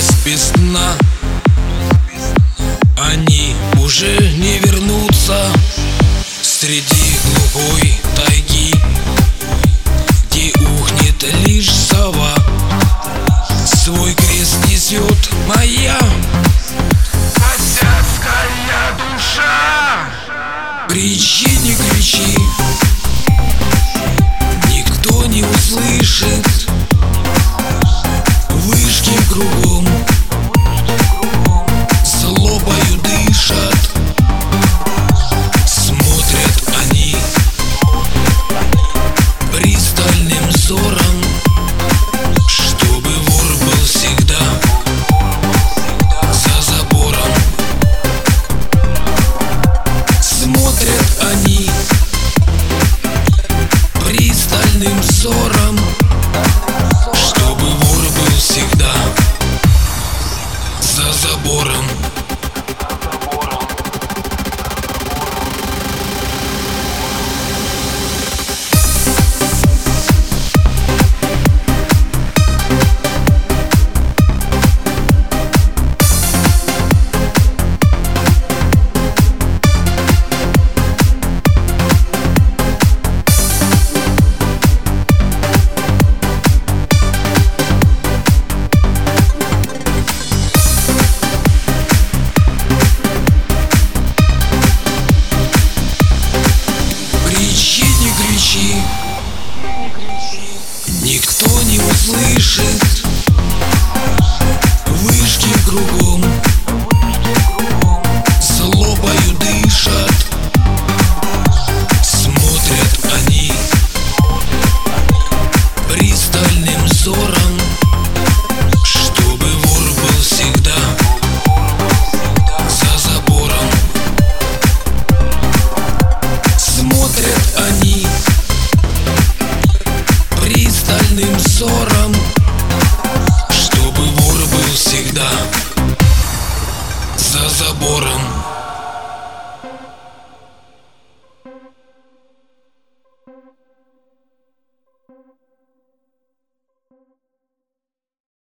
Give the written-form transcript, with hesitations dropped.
без дна. Они уже не вернутся среди глухой тайги, где ухнет лишь сова. Свой крест несет моя азиатская душа. Кричи, не кричи, никто не услышит. Вышки кругом злобою дышат. Смотрят они пристальным взором, чтобы вор был всегда за забором. Смотрят они пристальным взором, чтобы вор был всегда за забором. Никто не услышит. Вышки кругом злобою дышат. Смотрят они пристальным взором, чтобы вор был всегда за забором. Смотрят они пристальным взором, чтобы вор был всегда за забором.